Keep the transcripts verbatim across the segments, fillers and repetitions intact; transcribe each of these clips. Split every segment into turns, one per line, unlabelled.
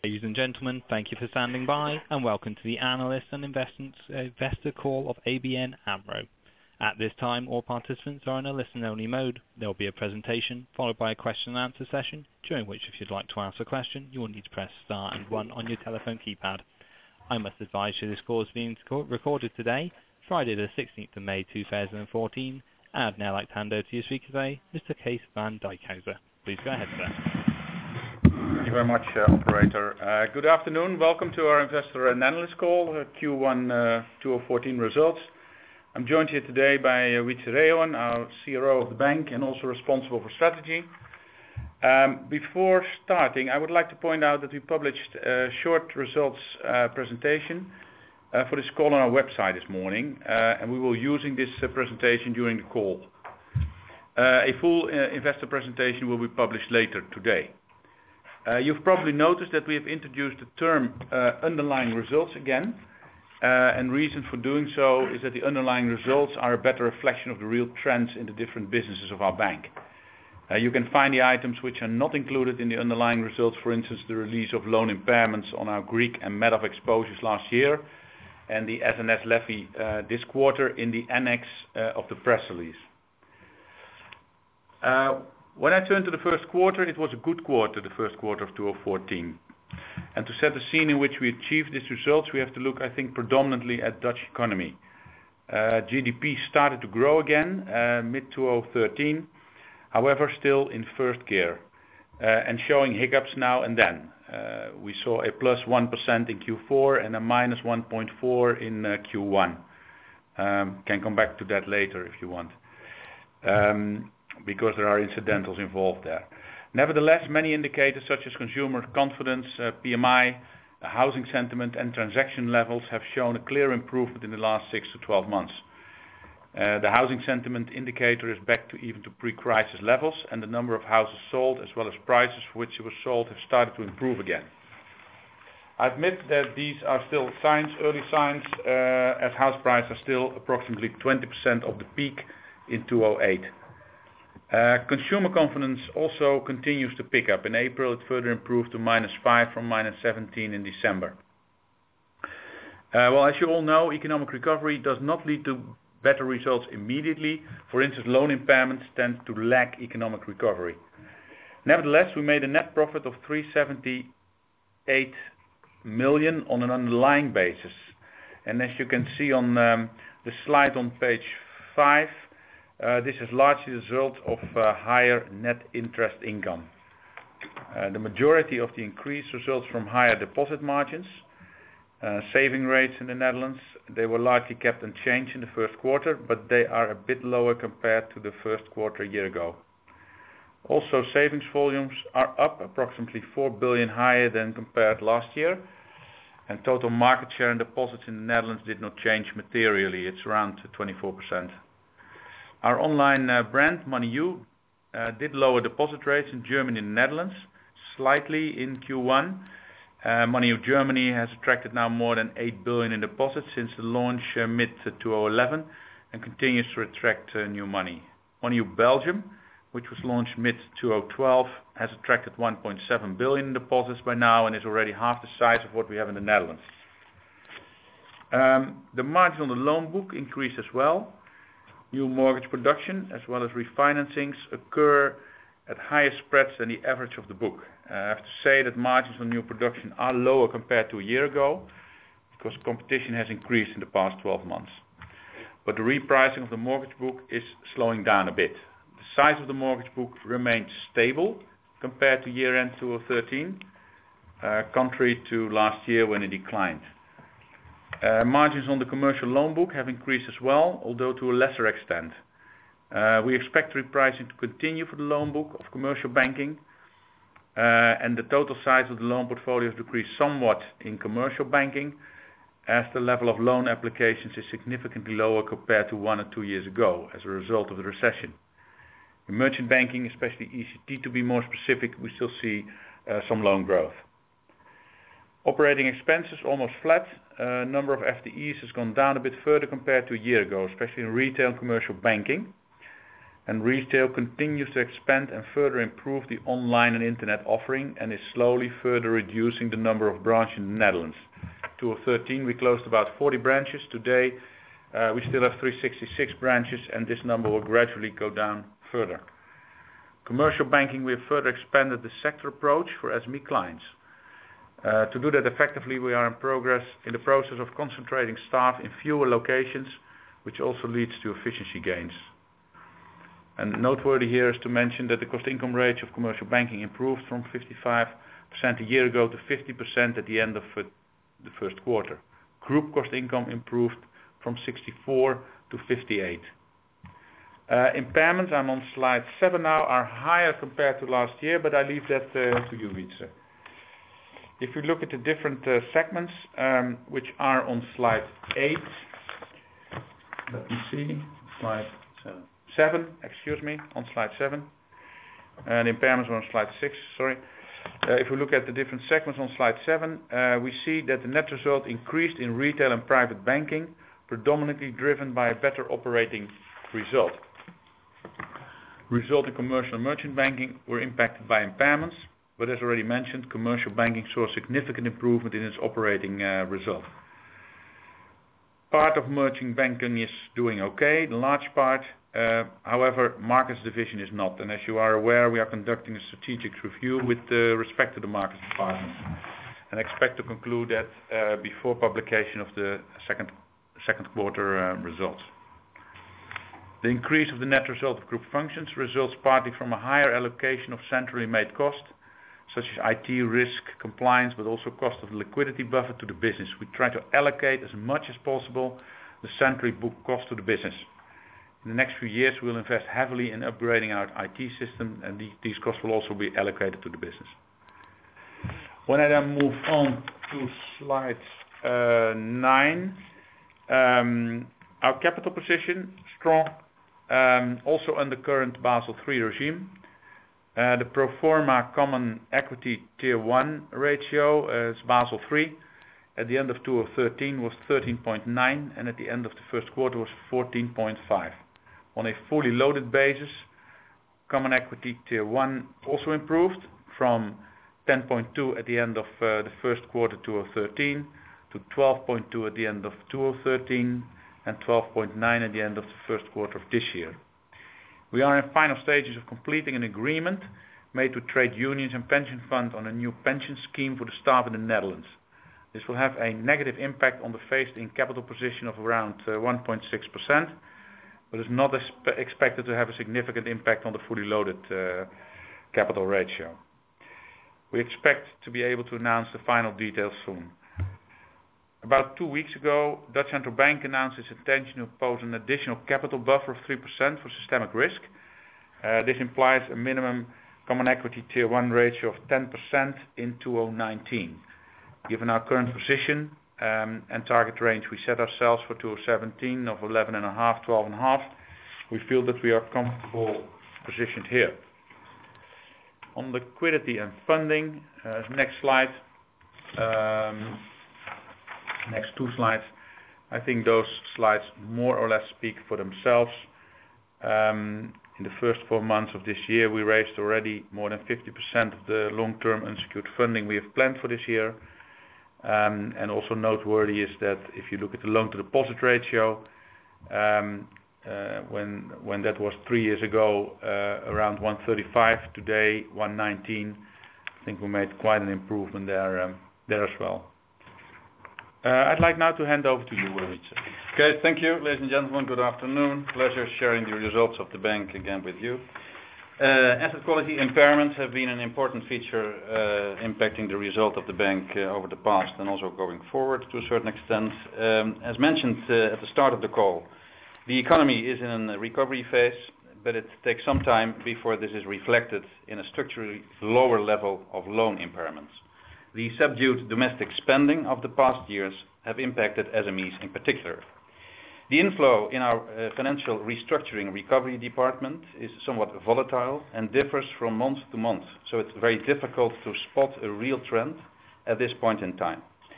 Ladies and gentlemen, thank you for standing by, and welcome to the Analyst and Investments, uh, Investor Call of A B N AMRO. At this time, all participants are in a listen-only mode. There will be a presentation followed by a question and answer session, during which, if you'd like to ask a question, you will need to press star and one on your telephone keypad. I must advise you this call is being recorded today, Friday the sixteenth of May two thousand fourteen, and I'd now like to hand over to your speaker today, Mister Kees van Dijkhuizen. Please go ahead, sir.
Thank you very much, uh, operator. Uh, good afternoon. Welcome to our Investor and Analyst Call, uh, Q one uh, twenty fourteen results. I'm joined here today by uh, Wietse Reeuwen, our C R O of the bank and also responsible for strategy. Um, before starting, I would like to point out that we published a short results uh, presentation uh, for this call on our website this morning, uh, and we will be using this uh, presentation during the call. Uh, a full uh, investor presentation will be published later today. Uh, you've probably noticed that we have introduced the term uh, underlying results again, uh, and reason for doing so is that the underlying results are a better reflection of the real trends in the different businesses of our bank. Uh, you can find the items which are not included in the underlying results, for instance the release of loan impairments on our Greek and Madoff exposures last year, and the S N S levy uh, this quarter in the annex uh, of the press release. Uh, When I turn to the first quarter, it was a good quarter, the first quarter of twenty fourteen. And to set the scene in which we achieved these results, we have to look, I think, predominantly at Dutch economy. Uh, G D P started to grow again uh, mid twenty thirteen, however still in first gear, uh, and showing hiccups now and then. Uh, we saw a plus one percent in Q four and a minus one point four in uh, Q one. Um, can come back to that later if you want. Um, because there are incidentals involved there. Nevertheless, many indicators such as consumer confidence, uh, P M I, uh, housing sentiment and transaction levels have shown a clear improvement in the last six to twelve months. Uh, the housing sentiment indicator is back to even to pre-crisis levels, and the number of houses sold as well as prices for which it was sold have started to improve again. I admit that these are still signs, early signs, uh, as house prices are still approximately twenty percent of the peak in two thousand eight. Uh, consumer confidence also continues to pick up. In April, it further improved to minus five from minus seventeen in December. Uh, well, as you all know, economic recovery does not lead to better results immediately. For instance, loan impairments tend to lag economic recovery. Nevertheless, we made a net profit of three hundred seventy-eight million on an underlying basis. And as you can see on um, the slide on page five, Uh, this is largely the result of uh, higher net interest income. Uh, the majority of the increase results from higher deposit margins, uh, saving rates in the Netherlands. They were largely kept unchanged in the first quarter, but they are a bit lower compared to the first quarter a year ago. Also, savings volumes are up approximately four billion higher than compared last year, and total market share in deposits in the Netherlands did not change materially. It's around twenty-four percent. Our online uh, brand, Moneyou, uh, did lower deposit rates in Germany and the Netherlands, slightly in Q one. Uh, Moneyou Germany has attracted now more than eight billion in deposits since the launch uh, mid twenty eleven and continues to attract uh, new money. Moneyou Belgium, which was launched mid twenty twelve, has attracted one point seven billion in deposits by now and is already half the size of what we have in the Netherlands. Um, the margin on the loan book increased as well. New mortgage production as well as refinancings occur at higher spreads than the average of the book. Uh, I have to say that margins on new production are lower compared to a year ago because competition has increased in the past twelve months. But the repricing of the mortgage book is slowing down a bit. The size of the mortgage book remains stable compared to year-end twenty thirteen, uh, contrary to last year when it declined. Uh, margins on the commercial loan book have increased as well, although to a lesser extent. Uh, we expect repricing to continue for the loan book of commercial banking, uh, and the total size of the loan portfolio has decreased somewhat in commercial banking, as the level of loan applications is significantly lower compared to one or two years ago as a result of the recession. In merchant banking, especially E C T to be more specific, we still see uh, some loan growth. Operating expenses almost flat. Uh, number of F T Es has gone down a bit further compared to a year ago, especially in retail and commercial banking. And retail continues to expand and further improve the online and internet offering and is slowly further reducing the number of branches in the Netherlands. two thousand thirteen we closed about forty branches. Today uh, we still have three hundred sixty-six branches and this number will gradually go down further. Commercial banking, we have further expanded the sector approach for S M E clients. Uh, to do that effectively, we are in progress in the process of concentrating staff in fewer locations, which also leads to efficiency gains. And noteworthy here is to mention that the cost-income ratio of commercial banking improved from fifty-five percent a year ago to fifty percent at the end of uh, the first quarter. Group cost-income improved from sixty-four to fifty-eight. Uh, impairments, I'm on slide seven now, are higher compared to last year, but I leave that uh, to you, Wietse. If you look at the different uh, segments, um, which are on slide eight, let me see, slide seven, seven excuse me, on slide seven, and impairments are on slide six, sorry. Uh, if we look at the different segments on slide seven, uh, we see that the net result increased in retail and private banking, predominantly driven by a better operating result. Result in commercial and merchant banking were impacted by impairments, but as already mentioned, commercial banking saw a significant improvement in its operating uh, result. Part of merchant banking is doing okay, the large part, uh, however, markets division is not. And as you are aware, we are conducting a strategic review with uh, respect to the markets department and expect to conclude that uh, before publication of the second, second quarter uh, results. The increase of the net result of group functions results partly from a higher allocation of centrally made costs, such as I T, risk, compliance, but also cost of the liquidity buffer to the business. We try to allocate as much as possible the centrally booked cost to the business. In the next few years, we will invest heavily in upgrading our I T system, and the, these costs will also be allocated to the business. When I then move on to slide uh, nine, um, our capital position, strong. Um, also under current Basel three regime. Uh, the pro forma common equity tier one ratio as Basel three at the end of two thousand thirteen was thirteen point nine and at the end of the first quarter was fourteen point five. On a fully loaded basis, common equity tier one also improved from ten point two at the end of uh, the first quarter two thousand thirteen to twelve point two at the end of two thousand thirteen and twelve point nine at the end of the first quarter of this year. We are in final stages of completing an agreement made with trade unions and pension funds on a new pension scheme for the staff in the Netherlands. This will have a negative impact on the phased-in capital position of around uh, one point six percent, but is not expe- expected to have a significant impact on the fully loaded uh, capital ratio. We expect to be able to announce the final details soon. About two weeks ago, Dutch Central Bank announced its intention to impose an additional capital buffer of three percent for systemic risk. Uh, this implies a minimum common equity tier one ratio of ten percent in two thousand nineteen. Given our current position um, and target range we set ourselves for two thousand seventeen of eleven point five, twelve point five, we feel that we are comfortable positioned here. On liquidity and funding, uh, next slide. Um, Next two slides. I think those slides more or less speak for themselves. Um, in the first four months of this year, we raised already more than fifty percent of the long-term unsecured funding we have planned for this year. Um, and also noteworthy is that if you look at the loan-to-deposit ratio, um, uh, when when that was three years ago uh, around one thirty-five, today one nineteen. I think we made quite an improvement there um, there as well. Uh, I'd like now to hand over to you, Wietse.
Okay, thank you, ladies and gentlemen. Good afternoon. Pleasure sharing the results of the bank again with you. Uh, asset quality impairments have been an important feature uh, impacting the result of the bank uh, over the past and also going forward to a certain extent. Um, as mentioned uh, at the start of the call, the economy is in a recovery phase, but it takes some time before this is reflected in a structurally lower level of loan impairments. The subdued domestic spending of the past years have impacted S M Es in particular. The inflow in our uh, financial restructuring recovery department is somewhat volatile and differs from month to month, so it's very difficult to spot a real trend at this point in time.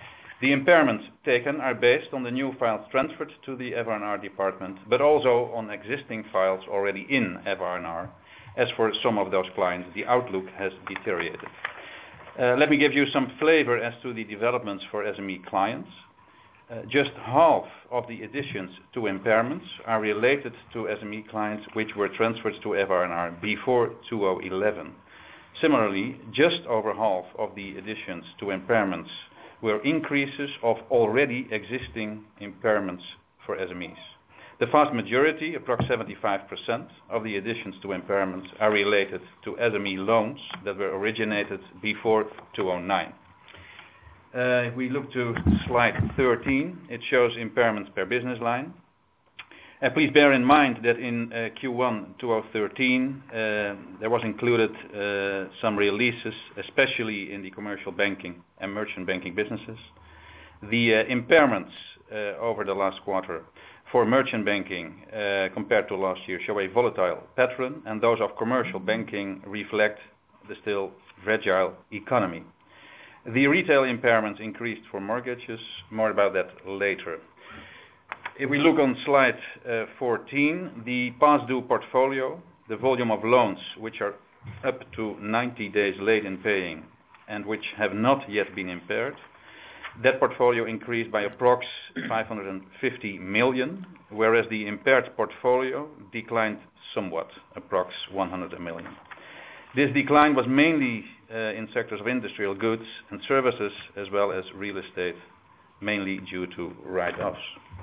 The impairments taken are based on the new files transferred to the F R and R department, but also on existing files already in F R and R. As for some of those clients, the outlook has deteriorated. Uh, let me give you some flavor as to the developments for S M E clients. Uh, just half of the additions to impairments are related to S M E clients which were transferred to F R and R before two thousand eleven. Similarly, just over half of the additions to impairments were increases of already existing impairments for S M Es. The vast majority, approximately seventy-five percent, of the additions to impairments are related to S M E loans that were originated before two thousand nine. Uh, if we look to slide thirteen, it shows impairments per business line. Uh, please bear in mind that in uh, Q one twenty thirteen uh, there was included uh, some releases, especially in the commercial banking and merchant banking businesses. The uh, impairments uh, over the last quarter for merchant banking uh, compared to last year show a volatile pattern, and those of commercial banking reflect the still fragile economy. The retail impairments increased for mortgages. More about that later. If we look on slide uh, fourteen, the past due portfolio, the volume of loans which are up to ninety days late in paying and which have not yet been impaired, that portfolio increased by approx five hundred fifty million, whereas the impaired portfolio declined somewhat, approx one hundred million. This decline was mainly uh, in sectors of industrial goods and services, as well as real estate, mainly due to write-offs.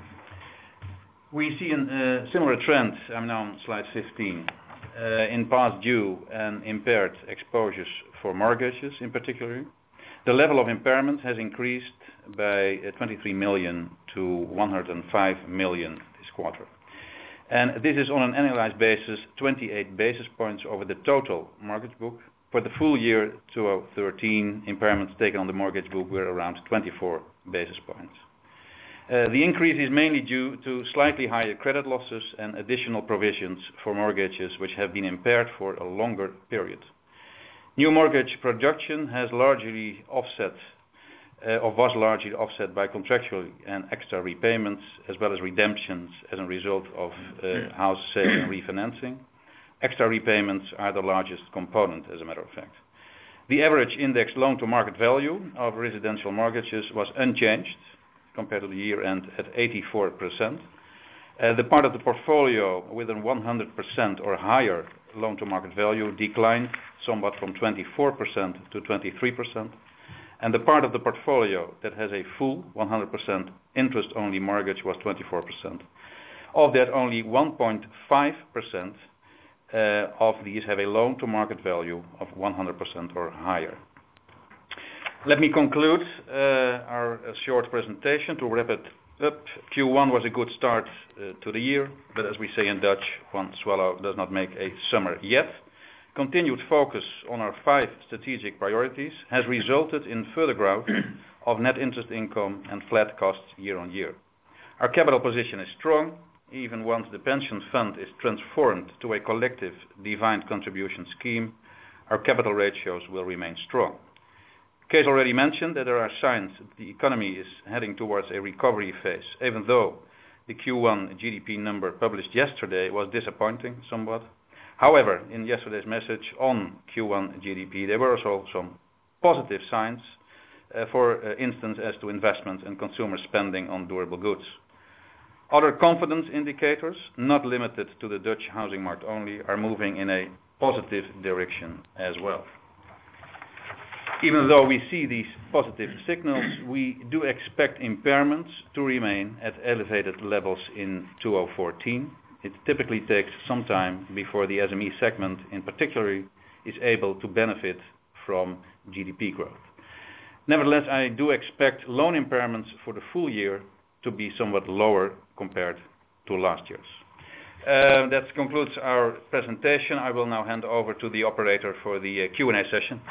We see a uh, similar trend, I'm now on slide fifteen, uh, in past due and impaired exposures for mortgages in particular. The level of impairment has increased by uh, twenty-three million to one hundred five million this quarter. And this is on an annualized basis, twenty-eight basis points over the total mortgage book. For the full year two thousand thirteen, impairments taken on the mortgage book were around twenty-four basis points. Uh, the increase is mainly due to slightly higher credit losses and additional provisions for mortgages which have been impaired for a longer period. New mortgage production has largely offset, uh, or was largely offset by contractual and extra repayments, as well as redemptions as a result of uh, house sale and refinancing. Extra repayments are the largest component, as a matter of fact. The average indexed loan-to-market value of residential mortgages was unchanged compared to the year-end at eighty-four percent. Uh, the part of the portfolio with a one hundred percent or higher loan-to-market value declined somewhat from twenty-four percent to twenty-three percent, and the part of the portfolio that has a full one hundred percent interest-only mortgage was twenty-four percent. Of that, only one point five percent uh, of these have a loan-to-market value of one hundred percent or higher. Let me conclude uh, our uh, short presentation to wrap it up. Q one was a good start uh, to the year, but as we say in Dutch, one swallow does not make a summer yet. Continued focus on our five strategic priorities has resulted in further growth of net interest income and flat costs year on year. Our capital position is strong, even once the pension fund is transformed to a collective defined contribution scheme. Our capital ratios will remain strong. Kees already mentioned that there are signs that the economy is heading towards a recovery phase, even though the Q one G D P number published yesterday was disappointing somewhat. However, in yesterday's message on Q one G D P, there were also some positive signs, uh, for uh, instance, as to investment and consumer spending on durable goods. Other confidence indicators, not limited to the Dutch housing market only, are moving in a positive direction as well. Even though we see these positive signals, we do expect impairments to remain at elevated levels in two thousand fourteen. It typically takes some time before the S M E segment in particular is able to benefit from G D P growth. Nevertheless, I do expect loan impairments for the full year to be somewhat lower compared to last year's. Uh, that concludes our presentation. I will now hand over to the operator for the uh, Q and A session.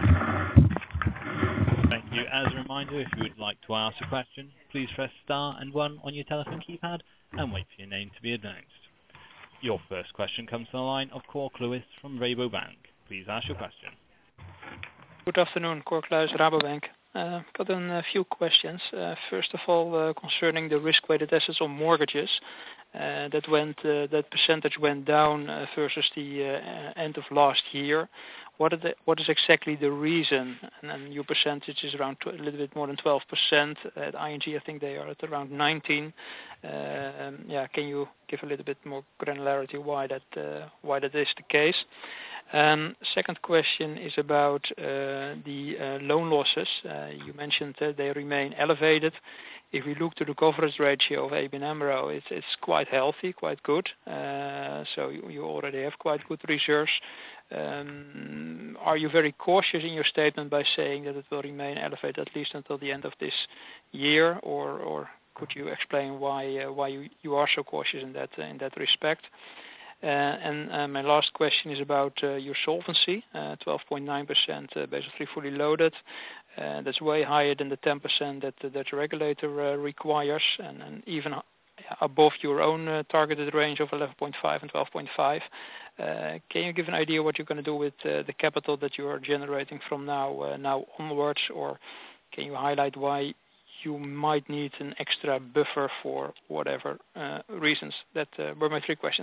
Thank you. As a reminder, if you would like to ask a question, please press star and one on your telephone keypad and wait for your name to be announced. Your first question comes from the line of Cor Kluis from Rabobank. Please ask your question.
Good afternoon, Cor Kluis, Rabobank. Uh, got a uh, few questions. Uh, first of all, uh, concerning the risk-weighted assets on mortgages, uh, that went uh, that percentage went down uh, versus the uh, end of last year. What, are the, what is exactly the reason? And then your percentage is around tw- a little bit more than twelve percent. At I N G, I think they are at around nineteen. Um, yeah, can you give a little bit more granularity why that uh, why that is the case? Um, second question is about uh, the uh, loan losses. Uh, you mentioned uh, they remain elevated. If we look to the coverage ratio of A B N AMRO, it's, it's quite healthy, quite good. Uh, so you, you already have quite good reserves. Um, are you very cautious in your statement by saying that it will remain elevated at least until the end of this year, or, or could you explain why uh, why you, you are so cautious in that uh, in that respect? Uh, and uh, my last question is about uh, your solvency, uh, twelve point nine percent uh, Basel three fully loaded. Uh, that's way higher than the ten percent that that the regulator uh, requires, and, and even above your own uh, targeted range of eleven point five and twelve point five. Uh, can you give an idea what you're going to do with uh, the capital that you are generating from now uh, now onwards, or can you highlight why you might need an extra buffer for whatever uh, reasons? That uh, were my three questions.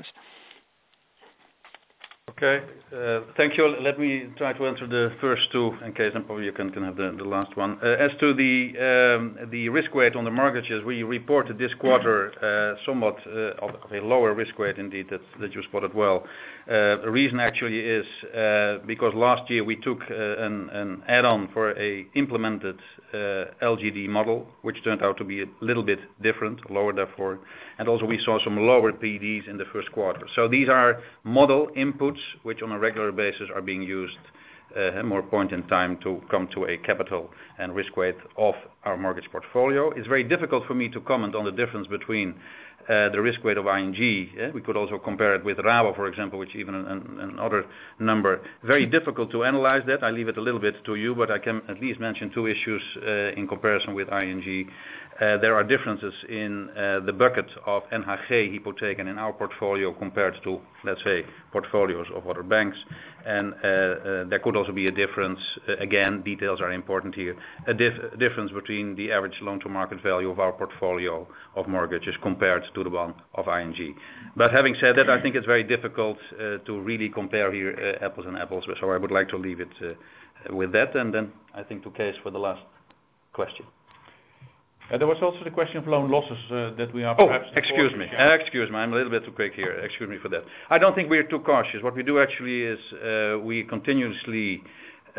Okay. Uh, thank you. Let me try to answer the first two in case, and probably you can, can have the, the last one. Uh, as to the um, the risk weight on the mortgages, we reported this quarter uh, somewhat uh, of, of a lower risk weight indeed, that, that you spotted well. Uh, the reason actually is uh, because last year we took uh, an, an add-on for a implemented uh, L G D model, which turned out to be a little bit different, lower therefore, and also we saw some lower P Ds in the first quarter. So these are model inputs which on a regular basis are being used uh, more point in time to come to a capital and risk weight of our mortgage portfolio. It's very difficult for me to comment on the difference between uh, the risk weight of I N G. Yeah? We could also compare it with Rabo, for example, which even an, another number. Very difficult to analyze that. I leave it a little bit to you, but I can at least mention two issues uh, in comparison with I N G. Uh, there are differences in uh, the bucket of N H G hypotheken in our portfolio compared to, let's say, portfolios of other banks. And uh, uh, there could also be a difference, uh, again, details are important here, a dif- difference between the average loan-to-market value of our portfolio of mortgages compared to the one of I N G. But having said that, I think it's very difficult uh, to really compare here uh, apples and apples, so I would like to leave it uh, with that, and then I think to Kees for the last question.
Uh, there was also the question of loan losses uh, that we are
oh,
perhaps...
excuse me. Uh, excuse me. I'm a little bit too quick here. Excuse me for that. I don't think we're too cautious. What we do actually is uh, we continuously, uh,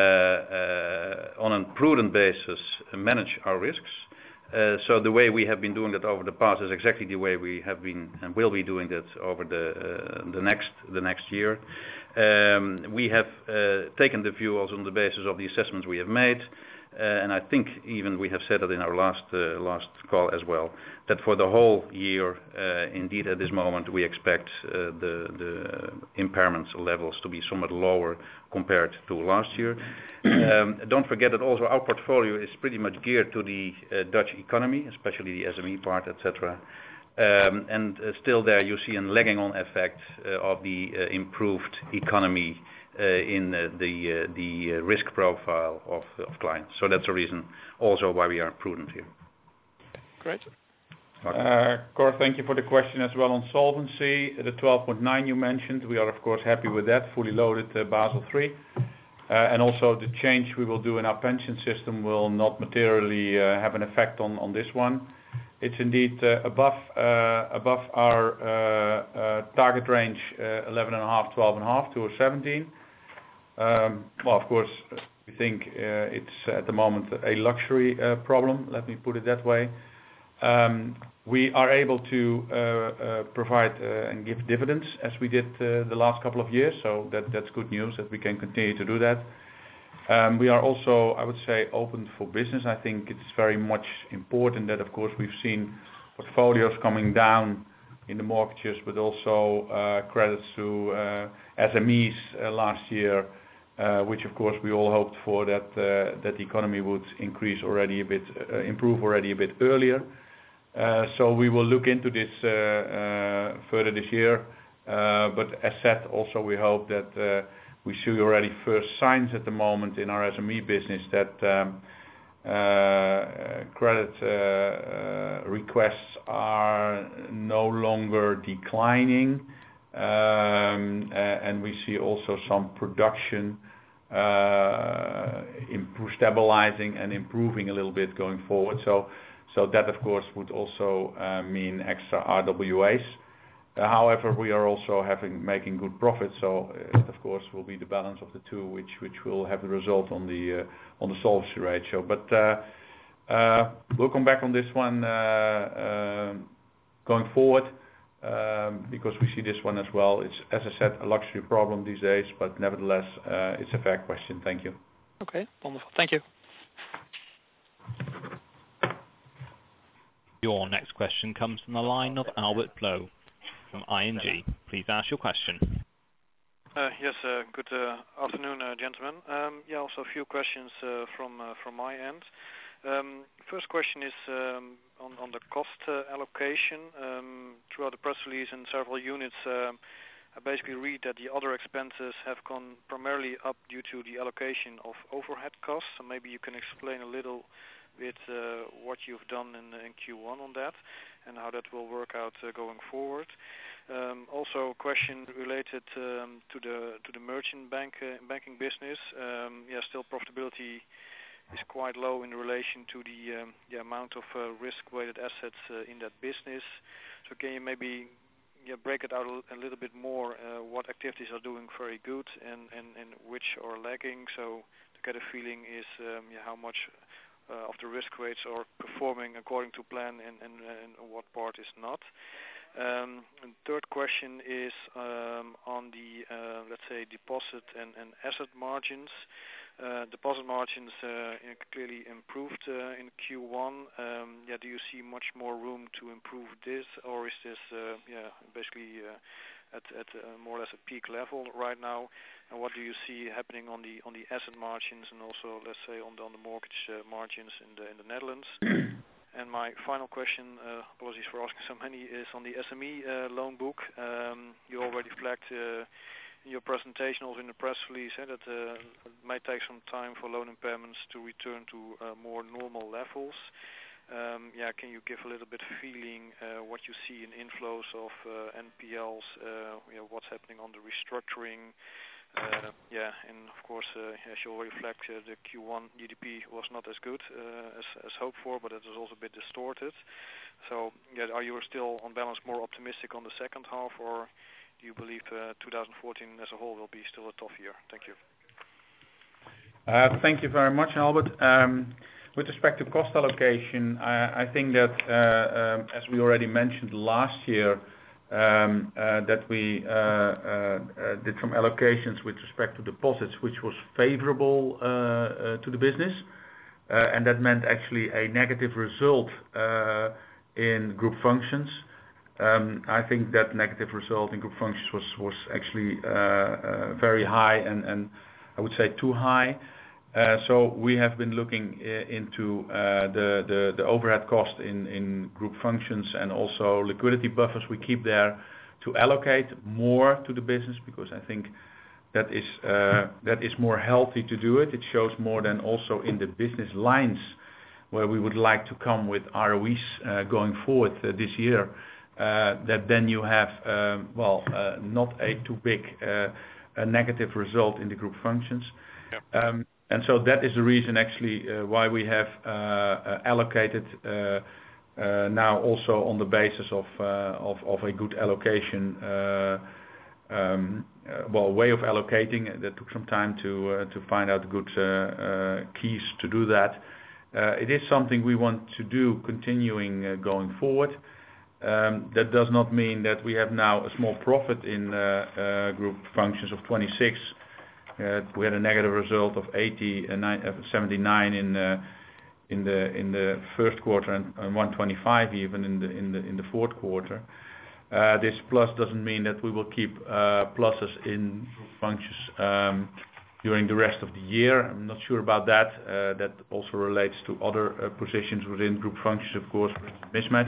uh, on a prudent basis, uh, manage our risks. Uh, so the way we have been doing that over the past is exactly the way we have been and will be doing that over the uh, the next the next year. Um, we have uh, taken the view also on the basis of the assessments we have made. Uh, and I think even we have said it in our last uh, last call as well, that for the whole year, uh, indeed at this moment, we expect uh, the, the impairments levels to be somewhat lower compared to last year. Um, don't forget that also our portfolio is pretty much geared to the uh, Dutch economy, especially the S M E part, et cetera. Um, and uh, still there you see a lagging on effect uh, of the uh, improved economy Uh, in uh, the uh, the uh, risk profile of, of clients. So that's the reason also why we are prudent here.
Great.
Uh, Cor, thank you for the question as well on solvency. The twelve point nine you mentioned, we are of course happy with that, fully loaded uh, Basel three. Uh, and also the change we will do in our pension system will not materially uh, have an effect on, on this one. It's indeed uh, above uh, above our uh, uh, target range, uh, eleven and a half, twelve and a half to seventeen. Um, well, of course, we think uh, it's at the moment a luxury uh, problem, let me put it that way. Um, we are able to uh, uh, provide uh, and give dividends as we did uh, the last couple of years, so that, that's good news that we can continue to do that. Um, we are also, I would say, open for business. I think it's very much important that, of course, we've seen portfolios coming down in the mortgages, but also uh, credits to uh, S M Es uh, last year, uh, which, of course, we all hoped for that uh, that the economy would increase already a bit, uh, improve already a bit earlier. Uh, so we will look into this uh, uh, further this year. Uh, but as said, also we hope that uh, we see already first signs at the moment in our S M E business that um, Uh, credit uh, uh, requests are no longer declining, um, uh, and we see also some production uh, improve, stabilizing and improving a little bit going forward. So, so that of course would also uh, mean extra R W As. Uh, however, we are also having making good profits, so it of course will be the balance of the two, which which will have the result on the uh, on the solvency ratio. But uh, uh, we'll come back on this one uh, uh, going forward um, because we see this one as well. It's, as I said, a luxury problem these days, but nevertheless, uh, it's a fair question. Thank you.
Okay, wonderful. Thank you.
Your next question comes from the line of Albert Ploegh from I N G. Please ask your question.
Uh, yes, uh, good uh, afternoon, uh, gentlemen. Um, yeah, also a few questions uh, from uh, from my end. Um, first question is um, on, on the cost uh, allocation. Um, throughout the press release in several units, uh, I basically read that the other expenses have gone primarily up due to the allocation of overhead costs. So maybe you can explain a little bit uh, what you've done in, in Q one on that and how that will work out uh, going forward. Um, also, a question related um, to the to the merchant bank uh, banking business. Um, yeah, still profitability is quite low in relation to the um, the amount of uh, risk-weighted assets uh, in that business. So, can you maybe yeah, break it out a, a little bit more? Uh, what activities are doing very good and, and, and which are lagging? So, to get a feeling is um, yeah, how much uh, of the risk weights are performing according to plan and, and, and what part is not. Um, and third question is um, on the, uh, let's say, deposit and, and asset margins. Uh, deposit margins uh, clearly improved uh, in Q one. Um, yeah, do you see much more room to improve this, or is this uh, yeah basically uh, at, at uh, more or less a peak level right now? And what do you see happening on the on the asset margins and also, let's say, on the on the mortgage uh, margins in the in the Netherlands? And my final question, uh, apologies for asking so many, is on the S M E uh, loan book. Um, you already flagged uh, in your presentation, also in the press release, eh, that uh, it may take some time for loan impairments to return to uh, more normal levels. Um, yeah, can you give a little bit of feeling uh, what you see in inflows of uh, N P Ls, uh, you know, what's happening on the restructuring? Uh, yeah, and of course, uh, as you already flagged, uh, the Q one G D P was not as good uh, as, as hoped for, but it was also a bit distorted. So, yeah, are you still on balance more optimistic on the second half, or do you believe uh, two thousand fourteen as a whole will be still a tough year? Thank you.
Uh, thank you very much, Albert. Um, with respect to cost allocation, I, I think that, uh, um, as we already mentioned last year, um, uh, that we uh, uh, uh, did some allocations with respect to deposits, which was favorable uh, uh, to the business, uh, and that meant actually a negative result uh, in group functions. Um, I think that negative result in group functions was was actually uh, uh, very high and, and I would say too high. Uh, so we have been looking I- into uh, the, the the overhead cost in, in group functions and also liquidity buffers we keep there to allocate more to the business, because I think that is uh, that is more healthy to do it. It shows more than also in the business lines where we would like to come with R O Es uh, going forward uh, this year. Uh, that then you have, um, well, uh, not a too big uh, a negative result in the group functions.
Yeah.
Um, and so that is the reason actually uh, why we have uh, uh, allocated uh, uh, now also on the basis of uh, of, of a good allocation, uh, um, uh, well, way of allocating. That took some time to uh, to find out good uh, uh, keys to do that. Uh, it is something we want to do continuing uh, going forward. Um, that does not mean that we have now a small profit in uh, uh, group functions of twenty-six. Uh, we had a negative result of eighty, uh, nine, uh, seventy-nine in uh, in the in the first quarter and, and one twenty-five even in the in the in the fourth quarter. Uh, this plus doesn't mean that we will keep uh, pluses in group functions um, during the rest of the year. I'm not sure about that. Uh, that also relates to other uh, positions within group functions, of course, mismatch.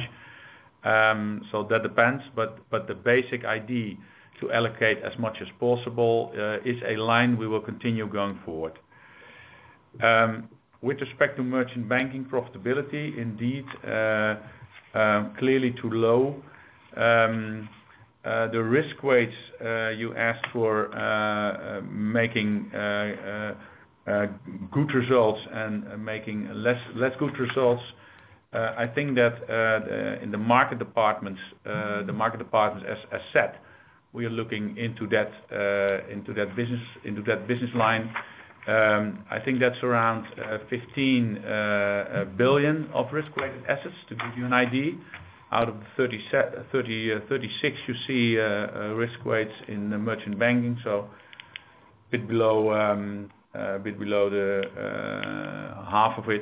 Um, so that depends, but, but the basic idea to allocate as much as possible uh, is a line we will continue going forward. Um, With respect to merchant banking profitability, indeed, uh, um, clearly too low. Um, uh, the risk weights uh, you asked for uh, uh, making uh, uh, uh, good results and uh, making less less good results. Uh, I think that uh, the, in the market departments, uh, the market departments, as, as said, we are looking into that uh, into that business into that business line. Um, I think that's around uh, fifteen uh, uh, billion of risk-weighted assets, to give you an idea. Out of the thirty, thirty, uh, thirty-six you see uh, uh, risk weights in uh, merchant banking, so a bit below, um, uh, bit below the uh, half of it.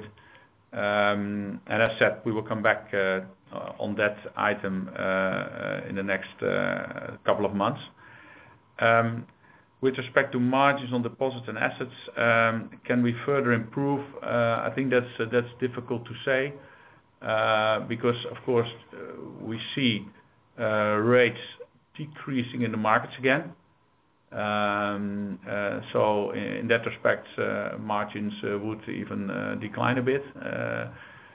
Um, and as said, we will come back uh, on that item uh, uh, in the next uh, couple of months. Um, With respect to margins on deposits and assets, um, can we further improve? Uh, I think that's uh, that's difficult to say uh, because, of course, uh, we see uh, rates decreasing in the markets again. Um, uh, so in, in that respect, uh, margins uh, would even uh, decline a bit uh,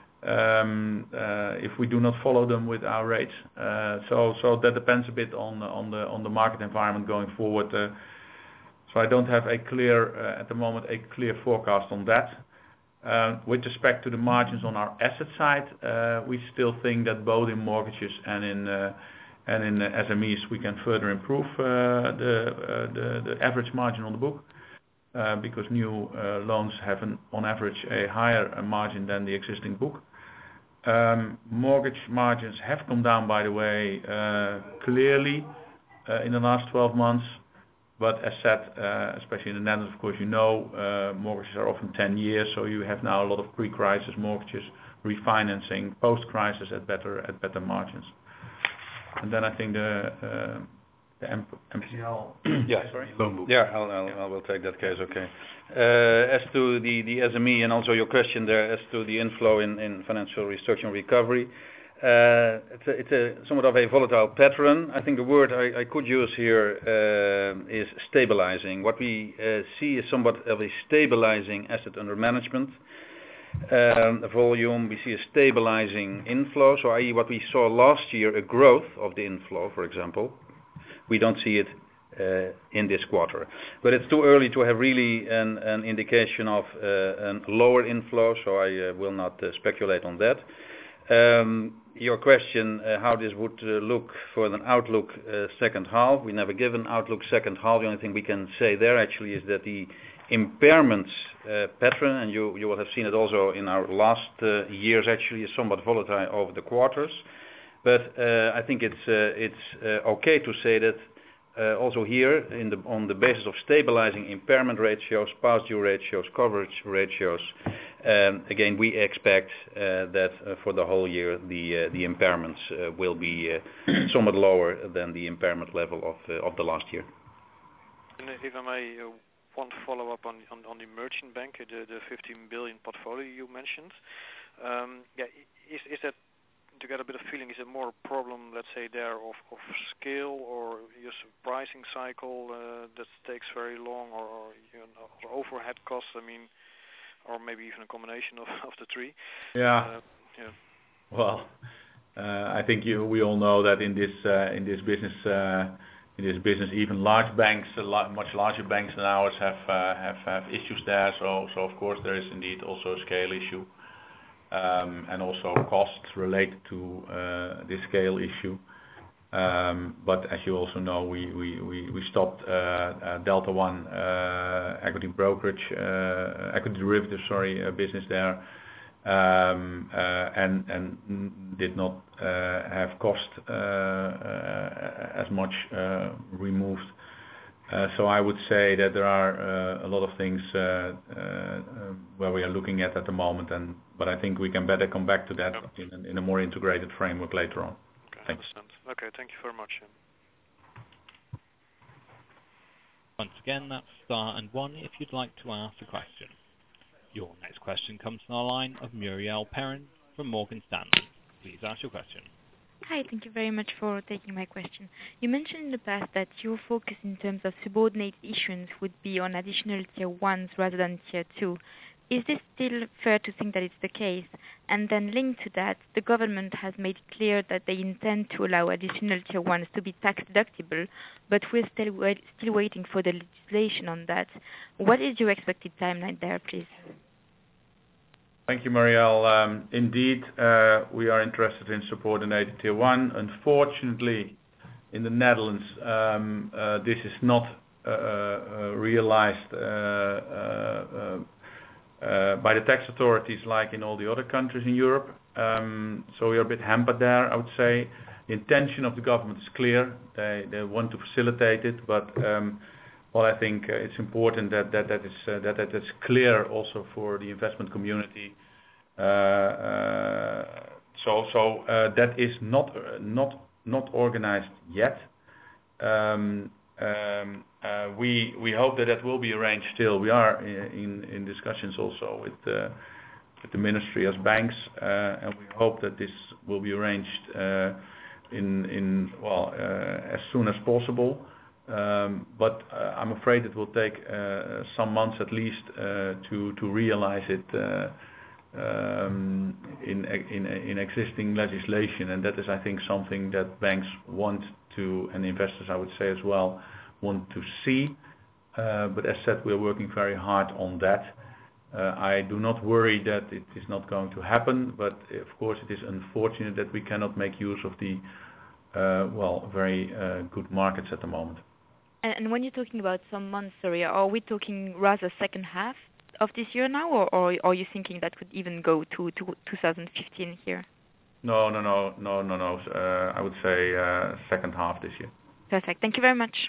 um, uh, if we do not follow them with our rates. Uh, so so that depends a bit on on the on the market environment going forward. Uh, So I don't have a clear, uh, at the moment, a clear forecast on that. Uh, with respect to the margins on our asset side, uh, we still think that both in mortgages and in uh, and in uh, S M Es we can further improve uh, the, uh, the the average margin on the book uh, because new uh, loans have, an, on average, a higher margin than the existing book. Um, mortgage margins have come down, by the way, uh, clearly uh, in the last twelve months. But as said, uh, especially in the Netherlands, of course, you know, uh, mortgages are often ten years, so you have now a lot of pre-crisis mortgages refinancing post-crisis at better at better margins. And then I think the uh, the M P L.
Yeah,
sorry.
loan book. Yeah, I'll, I'll, I will take that case. Okay. Uh, as to the the S M E and also your question there, as to the inflow in in financial restructuring recovery. Uh, it's, a, it's a somewhat of a volatile pattern. I think the word I, I could use here uh, is stabilizing. What we uh, see is somewhat of a stabilizing asset under management um, volume. We see a stabilizing inflow. So, that is, what we saw last year, a growth of the inflow, for example, we don't see it uh, in this quarter. But it's too early to have really an, an indication of uh, a lower inflow. So I uh, will not uh, speculate on that. Um, your question, uh, how this would uh, look for an outlook uh, second half. We never give an outlook second half. The only thing we can say there actually is that the impairments uh, pattern, and you, you will have seen it also in our last uh, years actually, is somewhat volatile over the quarters. But uh, I think it's uh, it's uh, okay to say that uh, also here, in the, on the basis of stabilizing impairment ratios, past due ratios, coverage ratios, um, again we expect uh, that uh, for the whole year the uh, the impairments uh, will be uh, somewhat lower than the impairment level of uh, of the last year.
And if I may, uh, one follow up on, on on the merchant bank, the the fifteen billion portfolio you mentioned. Um, yeah, is is that, to get a bit of feeling, is it more a problem, let's say, there of, of scale, or just pricing cycle uh, that takes very long, or, or you know, or overhead costs? I mean, or maybe even a combination of, of the three.
Yeah.
Uh, yeah.
Well, uh, I think you, we all know that in this uh, in this business uh, in this business, even large banks, uh, la- much larger banks than ours, have uh, have have issues there. So so of course there is indeed also a scale issue. Um, and also costs related to uh, this scale issue. Um, but as you also know, we we we, we stopped uh, uh, Delta One uh, equity brokerage, uh, equity derivative, sorry, uh, business there, um, uh, and and did not uh, have cost uh, uh, as much uh, removed. Uh, so I would say that there are uh, a lot of things uh, uh, where we are looking at at the moment, and but I think we can better come back to that yeah. in, in a more integrated framework later on.
Okay,
Thanks.
Okay, thank you very much.
Once again, that's star and one if you'd like to ask a question. Your next question comes from the line of Muriel Perrin from Morgan Stanley. Please ask your question.
Hi, thank you very much for taking my question. You mentioned in the past that your focus in terms of subordinate issuance would be on additional tier ones rather than tier two. Is this still fair to think that it's the case? And then linked to that, the government has made clear that they intend to allow additional tier ones to be tax deductible, but we're still wait, still waiting for the legislation on that. What is your expected timeline there, please?
Thank you, Marielle. Um, indeed, uh, we are interested in subordinated tier one. Unfortunately, in the Netherlands, um, uh, this is not uh, uh, realized uh, uh, uh, by the tax authorities like in all the other countries in Europe. Um, so we are a bit hampered there, I would say. The intention of the government is clear. They, they want to facilitate it, but um, well, I think uh, it's important that that, that is uh, that that is clear also for the investment community. Uh, uh, so so uh, that is not uh, not not organized yet. Um, um, uh, we we hope that that will be arranged still. We are in in discussions also with uh, with the ministry as banks, uh, and we hope that this will be arranged uh, in in well uh, as soon as possible. Um, but uh, I'm afraid it will take uh, some months at least uh, to to realize it uh, um, in, in in existing legislation, and that is, I think, something that banks want to, and investors, I would say as well, want to see. Uh, but as said, we are working very hard on that. Uh, I do not worry that it is not going to happen, but of course it is unfortunate that we cannot make use of the uh, well very uh, good markets at the moment.
And when you're talking about some months, sorry, are we talking rather second half of this year now, or, or are you thinking that could even go to, to two thousand fifteen here?
No, no, no, no, no, no. Uh, I would say uh, second half this year.
Perfect. Thank you very much.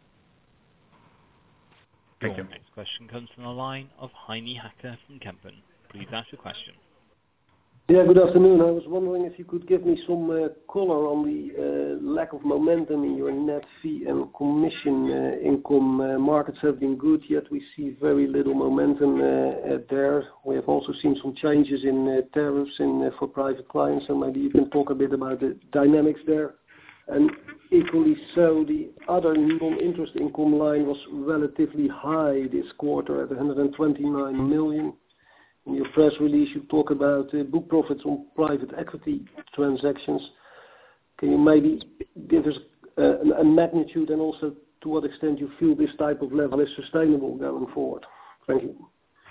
Thank
Your
you.
next question comes from the line of Heini Hacker from Kempen. Please ask your question.
Yeah, good afternoon. I was wondering if you could give me some uh, color on the uh, lack of momentum in your net fee and commission uh, income. Uh, markets have been good, yet we see very little momentum uh, uh, there. We have also seen some changes in uh, tariffs in, uh, for private clients, and maybe you can talk a bit about the dynamics there. And equally so, the other non-interest income line was relatively high this quarter at one hundred twenty-nine million. In your press release, you talk about uh, book profits on private equity transactions. Can you maybe give us uh, a magnitude and also to what extent you feel this type of level is sustainable going forward? Thank you.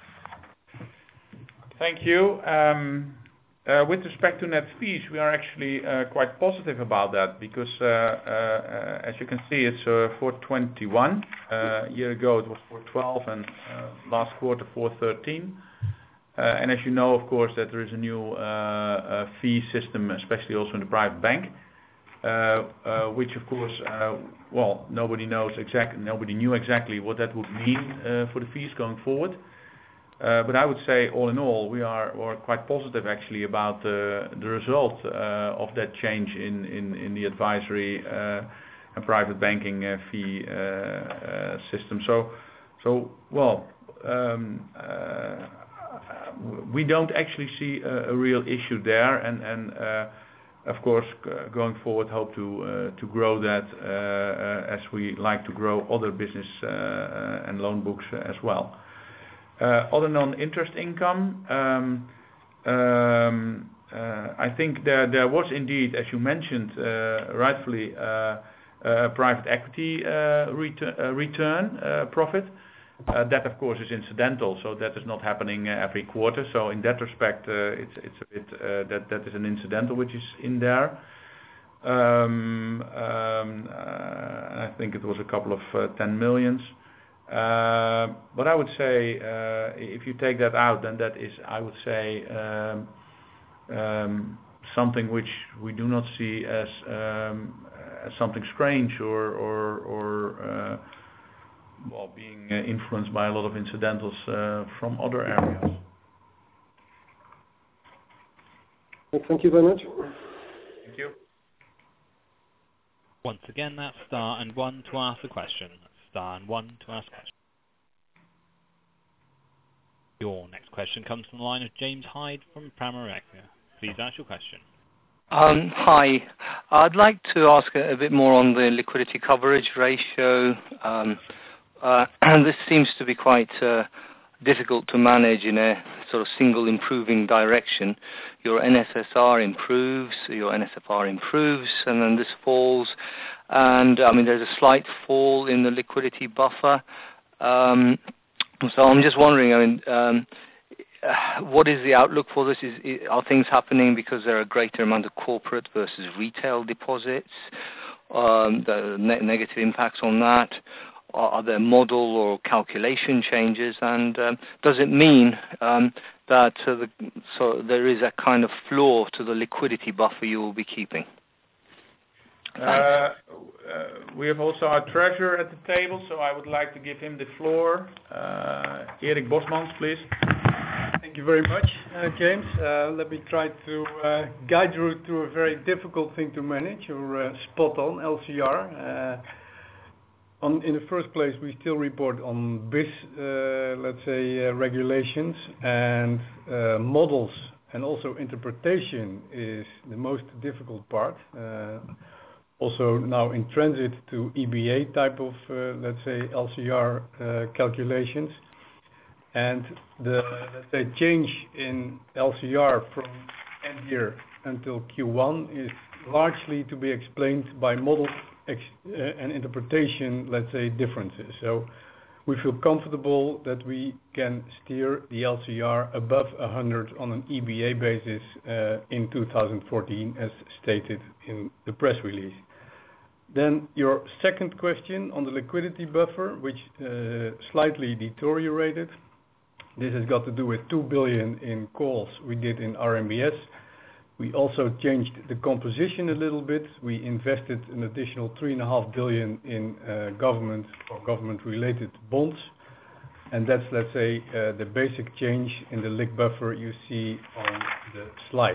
Thank you. Um, uh, with respect to net fees, we are actually uh, quite positive about that because, uh, uh, as you can see, it's uh, four twenty-one. Uh, a year ago it was four twelve, and uh, last quarter four thirteen. Uh, and as you know, of course, that there is a new uh, uh, fee system, especially also in the private bank, uh, uh, which, of course, uh, well, nobody knows exactly, nobody knew exactly what that would mean uh, for the fees going forward. Uh, but I would say, all in all, we are, are quite positive actually about uh, the result uh, of that change in, in, in the advisory uh, and private banking uh, fee uh, uh, system. So, so well. Um, uh, We don't actually see a, a real issue there, and, and uh, of course, uh, going forward, hope to uh, to grow that uh, uh, as we like to grow other business uh, and loan books as well. Uh, other non-interest income, um, um, uh, I think there there was indeed, as you mentioned, uh, rightfully, uh, uh, private equity uh, return, uh, return uh, profit. Uh, that of course is incidental, so that is not happening uh, every quarter. So in that respect, uh, it's it's a bit uh, that that is an incidental which is in there. Um, um, uh, I think it was a couple of uh, ten millions. Uh, but I would say uh, if you take that out, then that is, I would say, um, um, something which we do not see as, um, as something strange or or. or uh, well, being uh, influenced by a lot of incidentals uh, from other areas.
Thank you very much.
Thank you.
Once again, that's star and one to ask a question. Star and one to ask a question. Your next question comes from the line of James Hyde from Pramerica. Please ask your question.
Um, hi. I'd like to ask a, a bit more on the liquidity coverage ratio. Um, Uh, and this seems to be quite uh, difficult to manage in a sort of single improving direction. Your N S S R improves, your N S F R improves, and then this falls. And I mean, there's a slight fall in the liquidity buffer. Um, so I'm just wondering, I mean, um, uh, what is the outlook for this? Is, is, are things happening because there are a greater amount of corporate versus retail deposits? Um, the ne- negative impacts on that? Are, are there model or calculation changes? And um, does it mean um, that uh, the, so there is a kind of floor to the liquidity buffer you will be keeping?
Uh, uh, we have also our treasurer at the table, so I would like to give him the floor. Uh, Erik Bosmans, please.
Thank you very much, uh, James. Uh, let me try to uh, guide you through a very difficult thing to manage. You're uh, spot on, L C R. Uh, on, in the first place, we still report on B I S, uh, let's say, uh, regulations and uh, models, and also interpretation is the most difficult part. Uh, Also now in transit to E B A type of, uh, let's say, L C R uh, calculations. And the, let's say, change in L C R from end year until Q one is largely to be explained by model ex- uh, and interpretation, let's say, differences. So we feel comfortable that we can steer the L C R above one hundred on an E B A basis uh, in two thousand fourteen, as stated in the press release. Then your second question on the liquidity buffer, which uh, slightly deteriorated. This has got to do with two billion in calls we did in R M B S. We also changed the composition a little bit. We invested an additional three and a half billion in uh, government or government-related bonds, and that's, let's say, uh, the basic change in the liq buffer you see on the slide.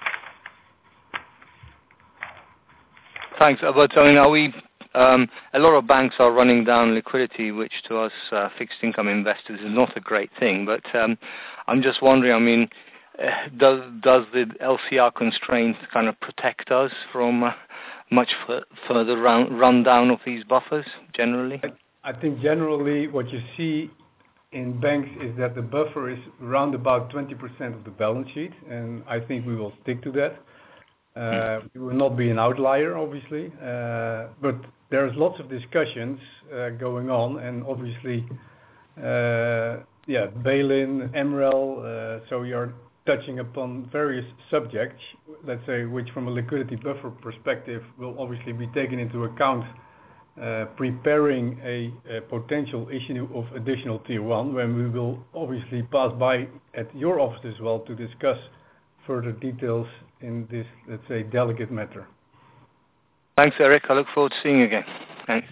Thanks. But I mean, are we? Um, a lot of banks are running down liquidity, which to us uh, fixed income investors is not a great thing. But um, I'm just wondering. I mean, uh, does does the L C R constraints kind of protect us from uh, much f- further run, run down of these buffers generally?
I, I think generally what you see in banks is that the buffer is around about twenty percent of the balance sheet, and I think we will stick to that. Uh, it will not be an outlier, obviously, uh, but there's lots of discussions uh, going on, and obviously, uh, yeah, bail-in, M R E L, uh, so you're touching upon various subjects, let's say, which from a liquidity buffer perspective will obviously be taken into account uh, preparing a, a potential issue of additional tier one, when we will obviously pass by at your office as well to discuss further details in this, let's say, delicate matter.
Thanks, Erik. I look forward to seeing you again. Thanks.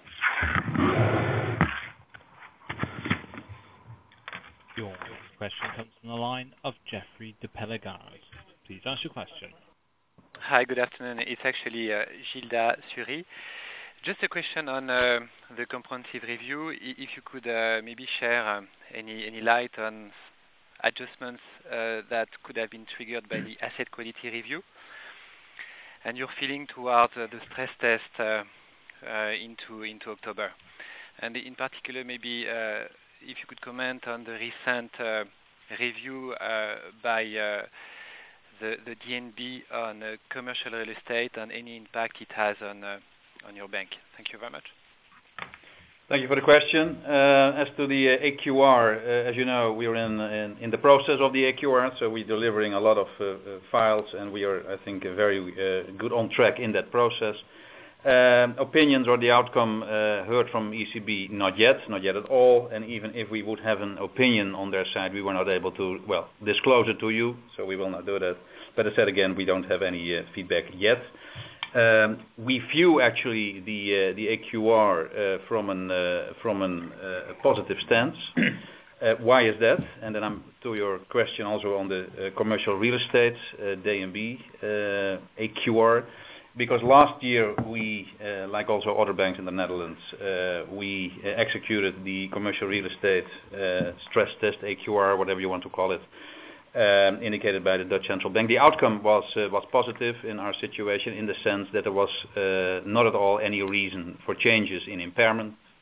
Your question comes from the line of Jeffrey de Pellegaris. Please ask your question.
Hi, good afternoon. It's actually uh, Gilda Suri. Just a question on uh, the comprehensive review. If you could uh, maybe share um, any any light on adjustments uh, that could have been triggered by the asset quality review, and your feeling towards uh, the stress test uh, uh, into into October, and in particular maybe uh, if you could comment on the recent uh, review uh, by uh, the the D N B on uh, commercial real estate and any impact it has on uh, on your bank. Thank you very much.
Thank you for the question. Uh, as to the uh, A Q R, uh, as you know, we are in, in in the process of the A Q R, so we're delivering a lot of uh, uh, files, and we are, I think, uh, very uh, good on track in that process. Um, opinions or the outcome uh, heard from E C B, not yet, not yet at all, and even if we would have an opinion on their side, we were not able to, well, disclose it to you, so we will not do that. But as I said again, we don't have any uh, feedback yet. Um, we view actually the uh, the A Q R uh, from an uh, from an uh, positive stance. uh, why is that? And then I'm to your question also on the uh, commercial real estate uh, D N B uh, A Q R, because last year we, uh, like also other banks in the Netherlands, uh, we uh, executed the commercial real estate uh, stress test A Q R, whatever you want to call it. Um, indicated by the Dutch Central Bank. The outcome was uh, was positive in our situation, in the sense that there was uh, not at all any reason for changes in impairment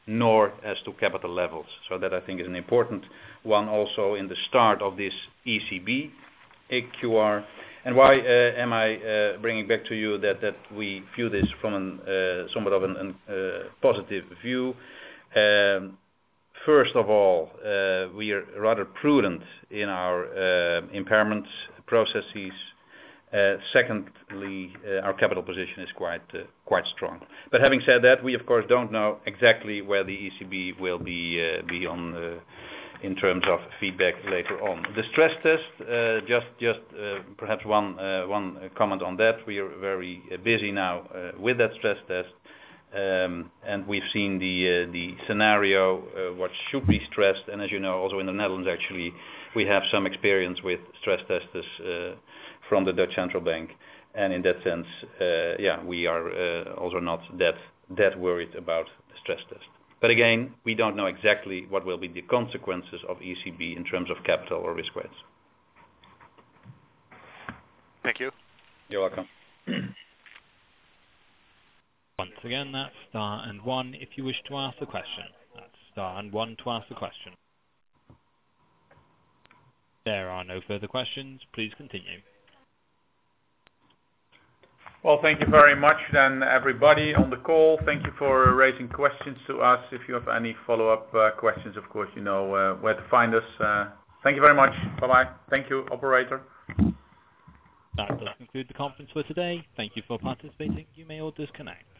nor as to capital levels. So that I think is an important one also in the start of this E C B A Q R. And why uh, am I uh, bringing back to you that, that we view this from an, uh, somewhat of an, an uh, positive view? Um, first of all, uh, we are rather prudent in our uh, impairment processes. Uh, secondly, uh, our capital position is quite uh, quite strong. But having said that, we of course don't know exactly where the E C B will be uh, be on uh, in terms of feedback later on. The stress test, uh, just just uh, perhaps one uh, one comment on that. We are very uh, busy now uh, with that stress test, um, and we've seen the uh, the scenario uh, what should be stressed. And as you know, also in the Netherlands, actually, we have some experience with stress testers uh, from the Dutch Central Bank, and in that sense, uh, yeah, we are uh, also not that that worried about the stress test. But again, we don't know exactly what will be the consequences of E C B in terms of capital or risk weights.
Thank you.
You're welcome.
Once again, that's star and one if you wish to ask a question. That's star and one to ask a question. There are no further questions. Please continue.
Well, thank you very much then, everybody on the call. Thank you for raising questions to us. If you have any follow-up uh, questions, of course, you know uh, where to find us. Uh, thank you very much. Bye-bye. Thank you, operator.
That does conclude the conference for today. Thank you for participating. You may all disconnect.